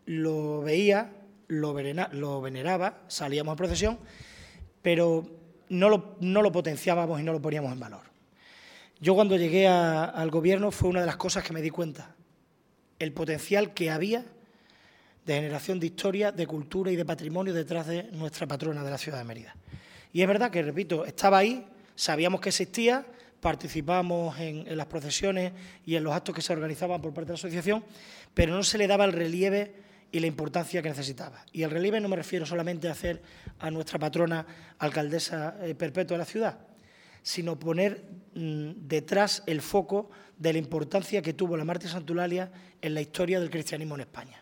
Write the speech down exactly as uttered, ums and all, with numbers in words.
lo veía, lo, venera, lo veneraba, salíamos a procesión, pero no lo, no lo potenciábamos y no lo poníamos en valor. Yo cuando llegué a, al gobierno fue una de las cosas que me di cuenta, el potencial que había de generación de historia, de cultura y de patrimonio detrás de nuestra patrona de la ciudad de Mérida. Y es verdad que, repito, estaba ahí, sabíamos que existía, participábamos en, en las procesiones y en los actos que se organizaban por parte de la asociación, pero no se le daba el relieve y la importancia que necesitaba. Y el relieve no me refiero solamente a hacer a nuestra patrona alcaldesa eh, perpetua de la ciudad, sino poner mmm, detrás el foco de la importancia que tuvo la Mártir Santa Eulalia en la historia del cristianismo en España.